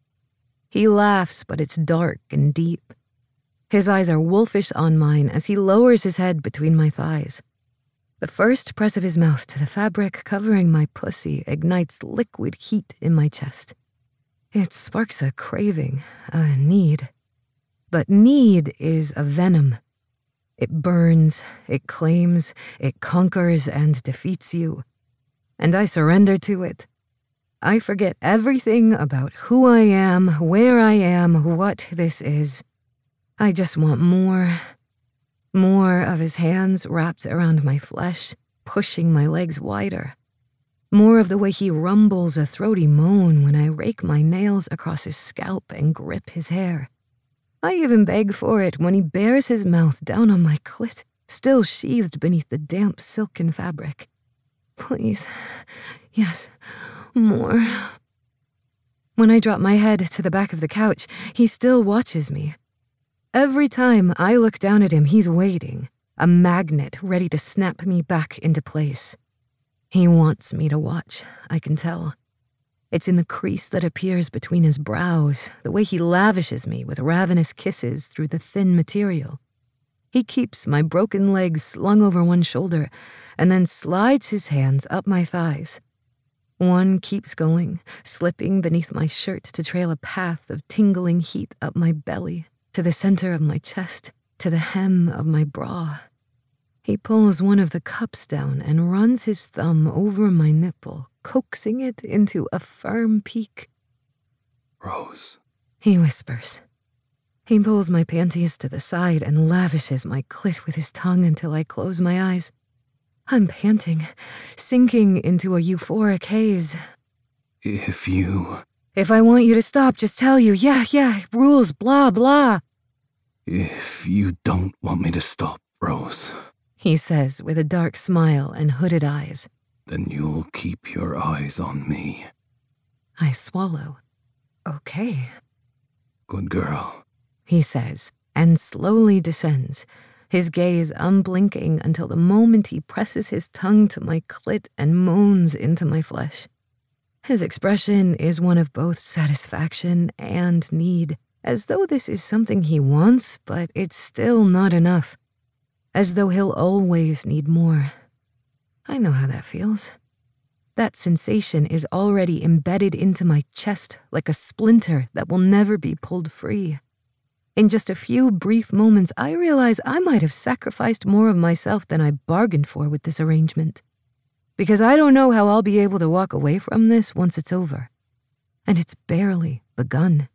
He laughs, but it's dark and deep. His eyes are wolfish on mine as he lowers his head between my thighs. The first press of his mouth to the fabric covering my pussy ignites liquid heat in my chest. It sparks a craving, a need. But need is a venom. It burns, it claims, it conquers and defeats you. And I surrender to it. I forget everything about who I am, where I am, what this is. I just want more. More of his hands wrapped around my flesh, pushing my legs wider. More of the way he rumbles a throaty moan when I rake my nails across his scalp and grip his hair. I even beg for it when he bears his mouth down on my clit, still sheathed beneath the damp silken fabric. Please, yes, more. When I drop my head to the back of the couch, he still watches me. Every time I look down at him, he's waiting, a magnet ready to snap me back into place. He wants me to watch, I can tell. It's in the crease that appears between his brows, the way he lavishes me with ravenous kisses through the thin material. He keeps my broken legs slung over one shoulder and then slides his hands up my thighs. One keeps going, slipping beneath my shirt to trail a path of tingling heat up my belly, to the center of my chest, to the hem of my bra. He pulls one of the cups down and runs his thumb over my nipple, coaxing it into a firm peak. Rose, he whispers. He pulls my panties to the side and lavishes my clit with his tongue until I close my eyes. I'm panting, sinking into a euphoric haze. If you... If I want you to stop, just tell you, yeah, yeah, rules, blah, blah. If you don't want me to stop, Rose, he says with a dark smile and hooded eyes, then you'll keep your eyes on me. I swallow. Okay. Good girl, he says, and slowly descends, his gaze unblinking until the moment he presses his tongue to my clit and moans into my flesh. His expression is one of both satisfaction and need, as though this is something he wants, but it's still not enough. as though he'll always need more. I know how that feels. That sensation is already embedded into my chest like a splinter that will never be pulled free. In just a few brief moments, I realize I might have sacrificed more of myself than I bargained for with this arrangement. Because I don't know how I'll be able to walk away from this once it's over. And it's barely begun.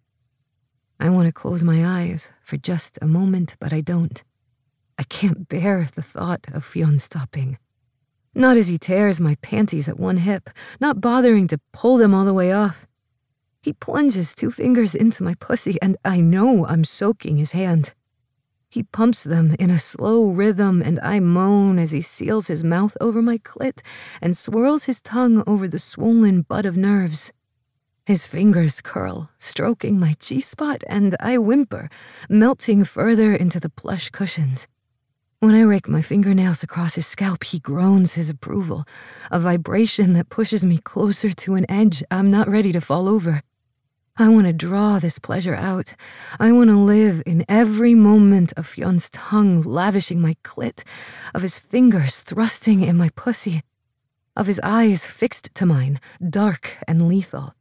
I want to close my eyes for just a moment, but I don't. I can't bear the thought of Fionn stopping. Not as he tears my panties at one hip, not bothering to pull them all the way off. He plunges two fingers into my pussy, and I know I'm soaking his hand. He pumps them in a slow rhythm, and I moan as he seals his mouth over my clit and swirls his tongue over the swollen bud of nerves. His fingers curl, stroking my G-spot, and I whimper, melting further into the plush cushions. When I rake my fingernails across his scalp, he groans his approval, a vibration that pushes me closer to an edge I'm not ready to fall over. I want to draw this pleasure out. I want to live in every moment of Fionn's tongue lavishing my clit, of his fingers thrusting in my pussy, of his eyes fixed to mine, dark and lethal.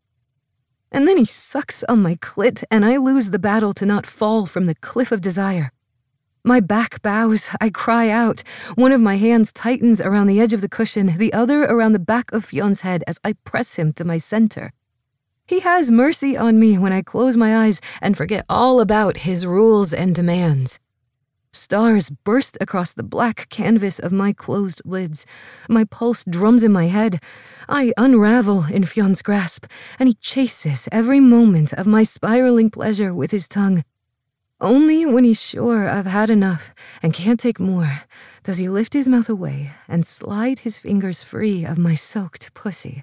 And then he sucks on my clit, and I lose the battle to not fall from the cliff of desire. My back bows, I cry out. One of my hands tightens around the edge of the cushion, the other around the back of Fionn's head as I press him to my center. He has mercy on me when I close my eyes and forget all about his rules and demands. Stars burst across the black canvas of my closed lids. My pulse drums in my head. I unravel in Fionn's grasp, and he chases every moment of my spiraling pleasure with his tongue. Only when he's sure I've had enough and can't take more does he lift his mouth away and slide his fingers free of my soaked pussy.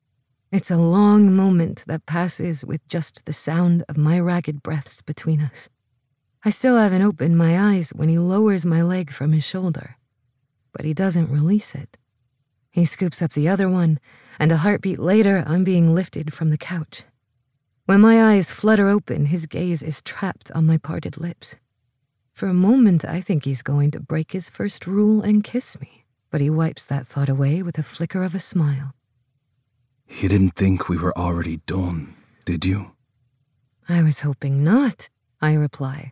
It's a long moment that passes with just the sound of my ragged breaths between us. I still haven't opened my eyes when he lowers my leg from his shoulder, but he doesn't release it. He scoops up the other one, and a heartbeat later, I'm being lifted from the couch. When my eyes flutter open, his gaze is trapped on my parted lips. For a moment, I think he's going to break his first rule and kiss me, but he wipes that thought away with a flicker of a smile. You didn't think we were already done, did you? I was hoping not, I reply.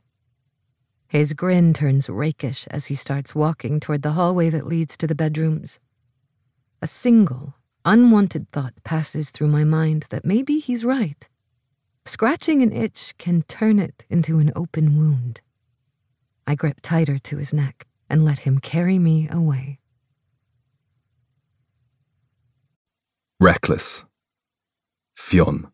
His grin turns rakish as he starts walking toward the hallway that leads to the bedrooms. A single, unwanted thought passes through my mind that maybe he's right. Scratching an itch can turn it into an open wound. I grip tighter to his neck and let him carry me away. Reckless. Fionn.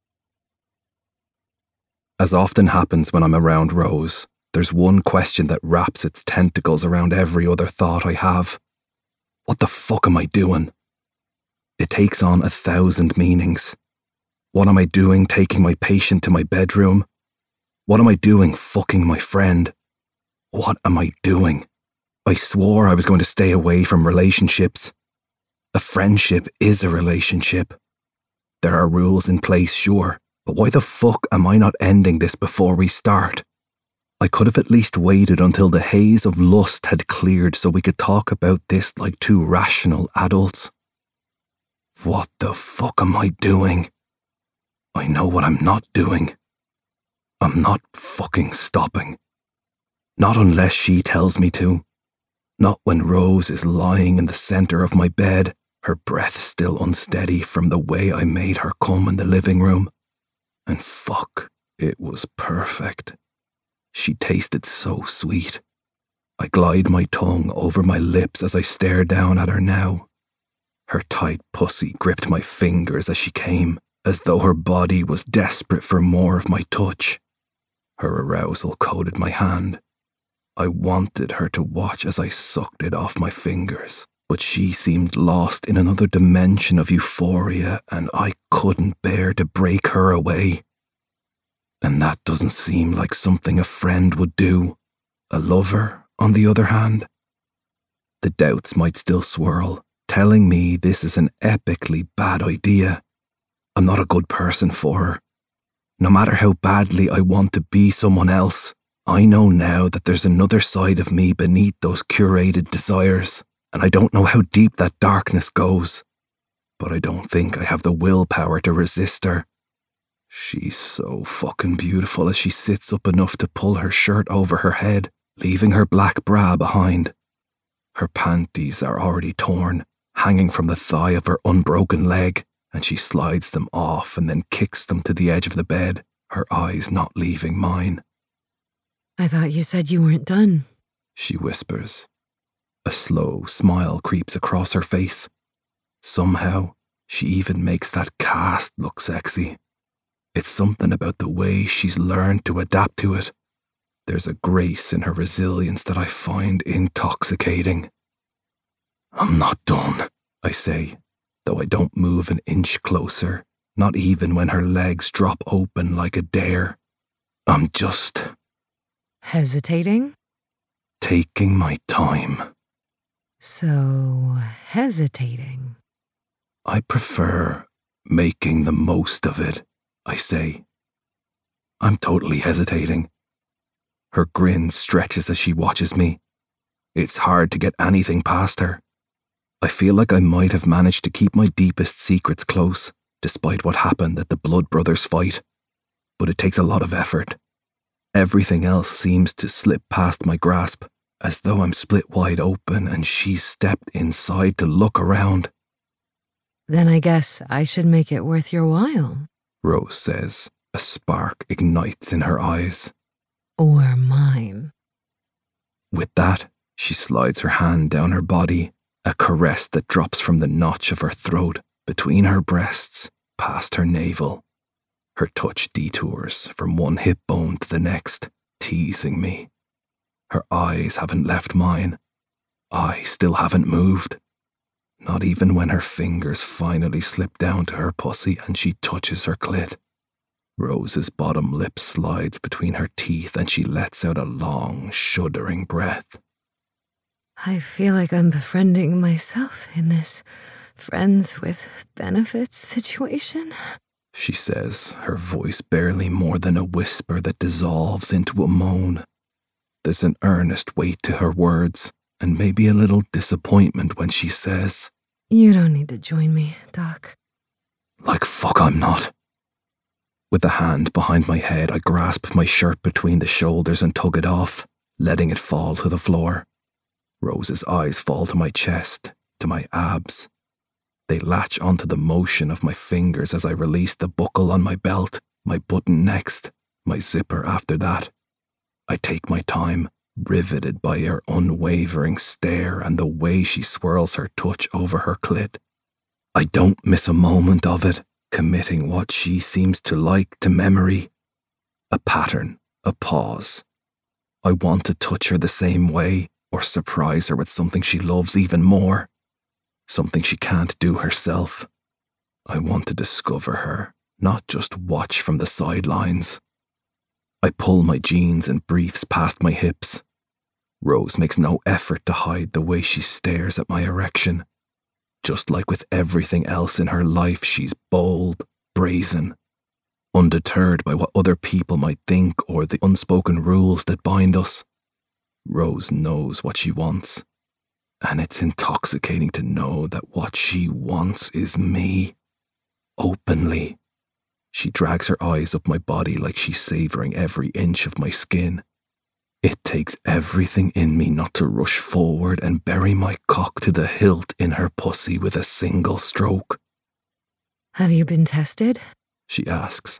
As often happens when I'm around Rose, there's one question that wraps its tentacles around every other thought I have. What the fuck am I doing? It takes on a thousand meanings. What am I doing taking my patient to my bedroom? What am I doing fucking my friend? What am I doing? I swore I was going to stay away from relationships. A friendship is a relationship. There are rules in place, sure, but why the fuck am I not ending this before we start? I could have at least waited until the haze of lust had cleared so we could talk about this like two rational adults. What the fuck am I doing? I know what I'm not doing. I'm not fucking stopping. Not unless she tells me to. Not when Rose is lying in the center of my bed, her breath still unsteady from the way I made her come in the living room. And fuck, it was perfect. She tasted so sweet. I glide my tongue over my lips as I stare down at her now. Her tight pussy gripped my fingers as she came, as though her body was desperate for more of my touch. Her arousal coated my hand. I wanted her to watch as I sucked it off my fingers, but she seemed lost in another dimension of euphoria, and I couldn't bear to break her away. And that doesn't seem like something a friend would do. A lover, on the other hand? The doubts might still swirl, telling me this is an epically bad idea. I'm not a good person for her. No matter how badly I want to be someone else, I know now that there's another side of me beneath those curated desires, and I don't know how deep that darkness goes, but I don't think I have the willpower to resist her. She's so fucking beautiful as she sits up enough to pull her shirt over her head, leaving her black bra behind. Her panties are already torn, hanging from the thigh of her unbroken leg, and she slides them off and then kicks them to the edge of the bed, her eyes not leaving mine. I thought you said you weren't done, she whispers. A slow smile creeps across her face. Somehow, she even makes that cast look sexy. It's something about the way she's learned to adapt to it. There's a grace in her resilience that I find intoxicating. I'm not done, I say, though I don't move an inch closer, not even when her legs drop open like a dare. I'm just... hesitating? taking my time. So, hesitating. I prefer making the most of it, I say. I'm totally hesitating. Her grin stretches as she watches me. It's hard to get anything past her. I feel like I might have managed to keep my deepest secrets close, despite what happened at the Blood Brothers fight. But it takes a lot of effort. Everything else seems to slip past my grasp, as though I'm split wide open and she's stepped inside to look around. Then I guess I should make it worth your while, Rose says. A spark ignites in her eyes. Or mine. With that, she slides her hand down her body, a caress that drops from the notch of her throat, between her breasts, past her navel. Her touch detours from one hip bone to the next, teasing me. Her eyes haven't left mine. I still haven't moved. Not even when her fingers finally slip down to her pussy and she touches her clit. Rose's bottom lip slides between her teeth and she lets out a long, shuddering breath. I feel like I'm befriending myself in this friends with benefits situation, she says, her voice barely more than a whisper that dissolves into a moan. There's an earnest weight to her words, and maybe a little disappointment when she says, You don't need to join me, Doc. Like fuck I'm not. With a hand behind my head, I grasp my shirt between the shoulders and tug it off, letting it fall to the floor. Rose's eyes fall to my chest, to my abs. They latch onto the motion of my fingers as I release the buckle on my belt, my button next, my zipper after that. I take my time, riveted by her unwavering stare and the way she swirls her touch over her clit. I don't miss a moment of it, committing what she seems to like to memory. A pattern, a pause. I want to touch her the same way, or surprise her with something she loves even more. Something she can't do herself. I want to discover her, not just watch from the sidelines. I pull my jeans and briefs past my hips. Rose makes no effort to hide the way she stares at my erection. Just like with everything else in her life, she's bold, brazen, undeterred by what other people might think or the unspoken rules that bind us. Rose knows what she wants, and it's intoxicating to know that what she wants is me. Openly. She drags her eyes up my body like she's savoring every inch of my skin. It takes everything in me not to rush forward and bury my cock to the hilt in her pussy with a single stroke. Have you been tested? She asks.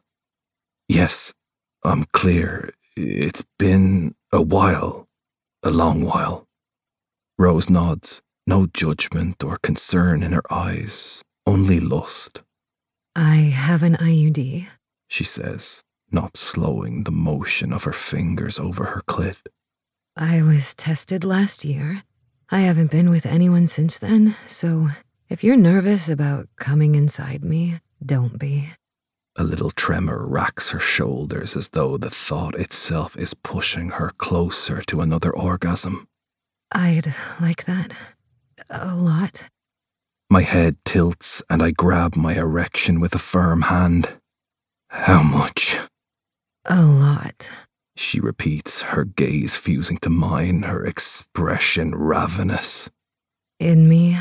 Yes, I'm clear. It's been a while. A long while. Rose nods, no judgment or concern in her eyes, only lust. I have an I U D, she says, not slowing the motion of her fingers over her clit. I was tested last year. I haven't been with anyone since then, so if you're nervous about coming inside me, don't be. A little tremor racks her shoulders as though the thought itself is pushing her closer to another orgasm. I'd like that. A lot. My head tilts and I grab my erection with a firm hand. How much? A lot. She she repeats, her gaze fusing to mine, her expression ravenous. In me,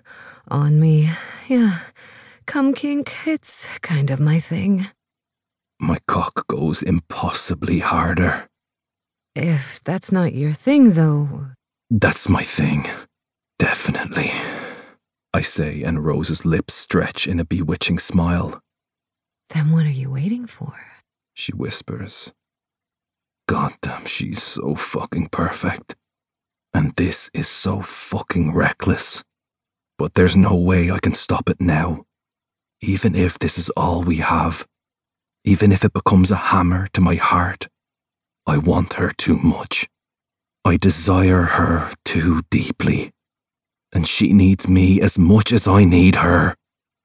on me, yeah. Come kink, it's kind of my thing. My cock goes impossibly harder. If that's not your thing, though. That's my thing. Definitely, I say, and Rose's lips stretch in a bewitching smile. Then what are you waiting for? She whispers. Goddamn, she's so fucking perfect. And this is so fucking reckless. But there's no way I can stop it now. Even if this is all we have. Even if it becomes a hammer to my heart. I want her too much. I desire her too deeply. And she needs me as much as I need her.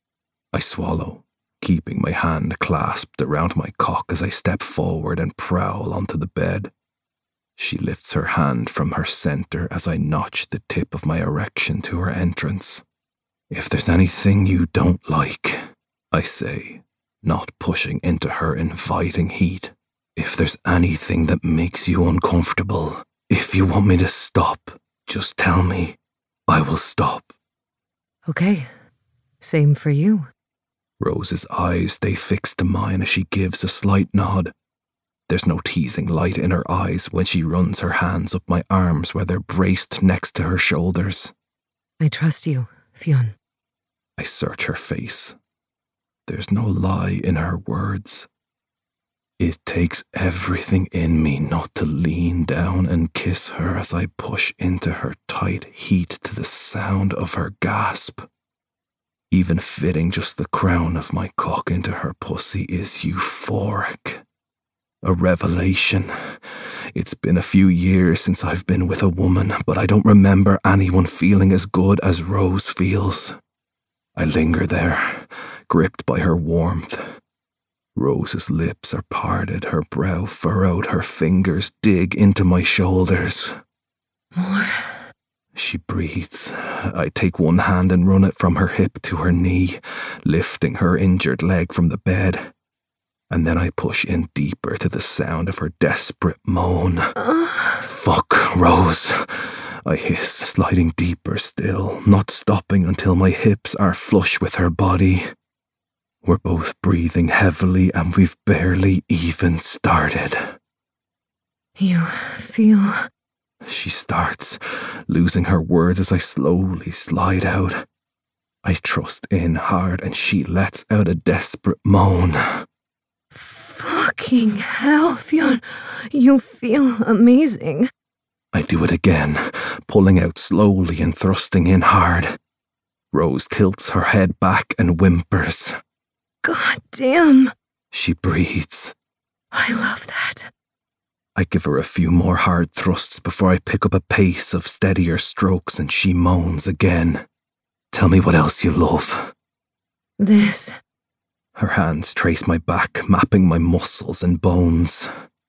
I swallow, keeping my hand clasped around my cock as I step forward and prowl onto the bed. She lifts her hand from her center as I notch the tip of my erection to her entrance. If there's anything you don't like, I say, not pushing into her inviting heat. If there's anything that makes you uncomfortable, if you want me to stop, just tell me. I will stop. Okay, same for you. Rose's eyes stay fixed to mine as she gives a slight nod. There's no teasing light in her eyes when she runs her hands up my arms where they're braced next to her shoulders. I trust you, Fionn. I search her face. There's no lie in her words. It takes everything in me not to lean down and kiss her as I push into her tight heat to the sound of her gasp. Even fitting just the crown of my cock into her pussy is euphoric. A revelation. It's been a few years since I've been with a woman, but I don't remember anyone feeling as good as Rose feels. I linger there, gripped by her warmth. Rose's lips are parted, her brow furrowed, her fingers dig into my shoulders. More. She breathes. I take one hand and run it from her hip to her knee, lifting her injured leg from the bed. And then I push in deeper to the sound of her desperate moan. Uh. Fuck, Rose, I hiss, sliding deeper still, not stopping until my hips are flush with her body. We're both breathing heavily and we've barely even started. You feel... She starts, losing her words as I slowly slide out. I thrust in hard and she lets out a desperate moan. Fucking hell, Fionn. You feel amazing. I do it again, pulling out slowly and thrusting in hard. Rose tilts her head back and whimpers. God damn. She breathes. I love that. I give her a few more hard thrusts before I pick up a pace of steadier strokes and she moans again. Tell me what else you love. This. Her hands trace my back, mapping my muscles and bones.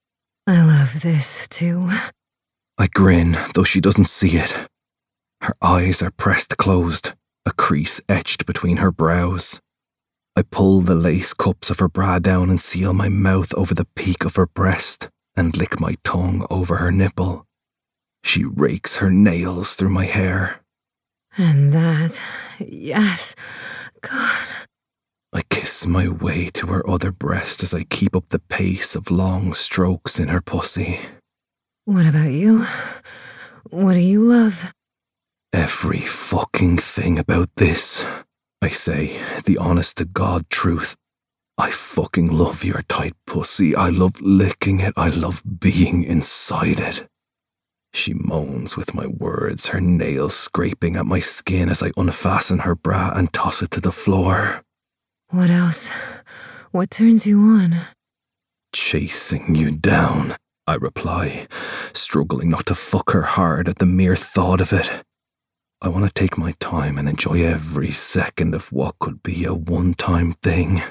I love this, too. I grin, though she doesn't see it. Her eyes are pressed closed, a crease etched between her brows. I pull the lace cups of her bra down and seal my mouth over the peak of her breast and lick my tongue over her nipple. She rakes her nails through my hair. And that, yes, God. I kiss my way to her other breast as I keep up the pace of long strokes in her pussy. What about you? What do you love? Every fucking thing about this, I say, the honest-to-God truth. I fucking love your tight pussy. I love licking it. I love being inside it. She moans with my words, her nails scraping at my skin as I unfasten her bra and toss it to the floor. What else? What turns you on? Chasing you down, I reply, struggling not to fuck her hard at the mere thought of it. I want to take my time and enjoy every second of what could be a one-time thing.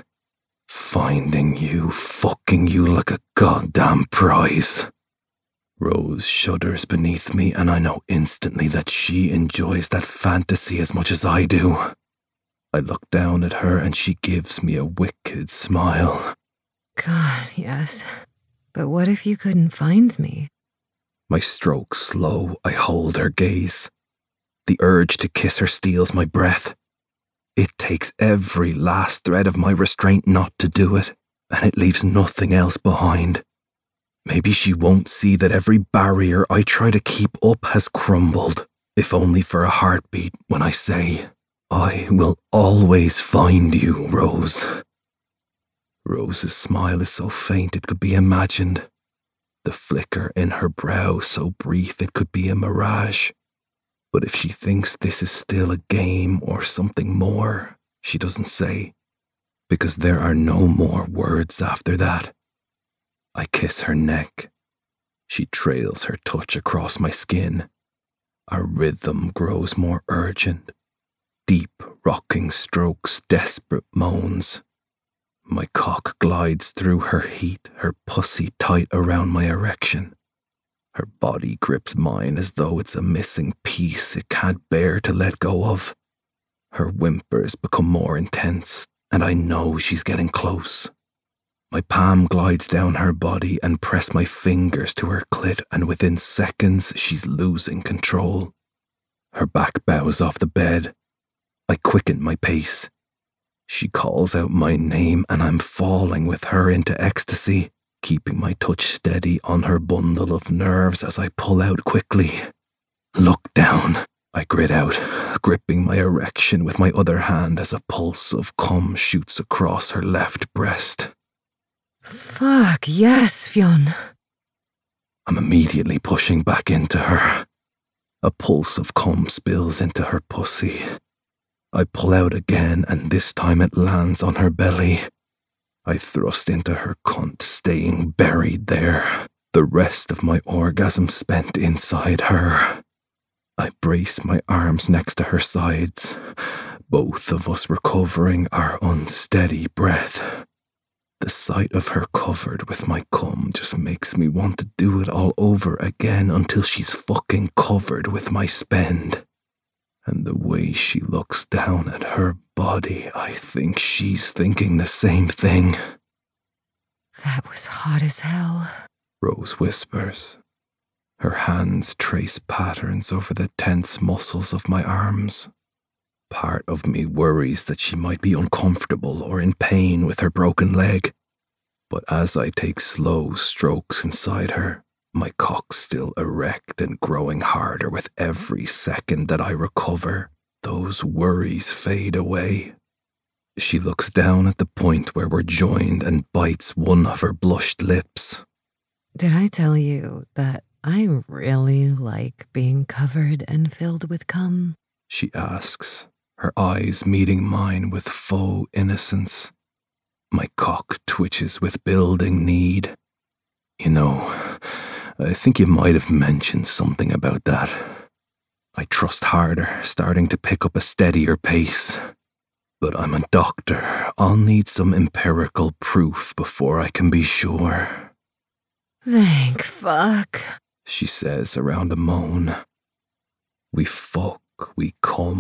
Finding you, fucking you like a goddamn prize. Rose shudders beneath me, and I know instantly that she enjoys that fantasy as much as I do. I look down at her and she gives me a wicked smile. God, yes. But what if you couldn't find me? My stroke slow, I hold her gaze. The urge to kiss her steals my breath. It takes every last thread of my restraint not to do it, and it leaves nothing else behind. Maybe she won't see that every barrier I try to keep up has crumbled, if only for a heartbeat, when I say, I will always find you, Rose. Rose's smile is so faint it could be imagined. The flicker in her brow so brief it could be a mirage. But if she thinks this is still a game or something more, she doesn't say, because there are no more words after that. I kiss her neck. She trails her touch across my skin. Our rhythm grows more urgent. Deep, rocking strokes, desperate moans. My cock glides through her heat, her pussy tight around my erection. Her body grips mine as though it's a missing piece it can't bear to let go of. Her whimpers become more intense, and I know she's getting close. My palm glides down her body and press my fingers to her clit, and within seconds she's losing control. Her back bows off the bed. I quicken my pace. She calls out my name, and I'm falling with her into ecstasy, keeping my touch steady on her bundle of nerves as I pull out quickly. Look down, I grit out, gripping my erection with my other hand as a pulse of cum shoots across her left breast. Fuck, yes, Fionn. I'm immediately pushing back into her. A pulse of cum spills into her pussy. I pull out again, and this time it lands on her belly. I thrust into her cunt, staying buried there, the rest of my orgasm spent inside her. I brace my arms next to her sides, both of us recovering our unsteady breath. The sight of her covered with my cum just makes me want to do it all over again until she's fucking covered with my spend. And the way she looks down at her body, I think she's thinking the same thing. That was hot as hell, Rose whispers. Her hands trace patterns over the tense muscles of my arms. Part of me worries that she might be uncomfortable or in pain with her broken leg. But as I take slow strokes inside her, my cock still erect and growing harder with every second that I recover, those worries fade away. She looks down at the point where we're joined and bites one of her blushed lips. Did I tell you that I really like being covered and filled with cum? She asks, her eyes meeting mine with faux innocence. My cock twitches with building need. You know, I think you might have mentioned something about that. I thrust harder, starting to pick up a steadier pace. But I'm a doctor. I'll need some empirical proof before I can be sure. Thank fuck, She says around a moan. We fuck, we come.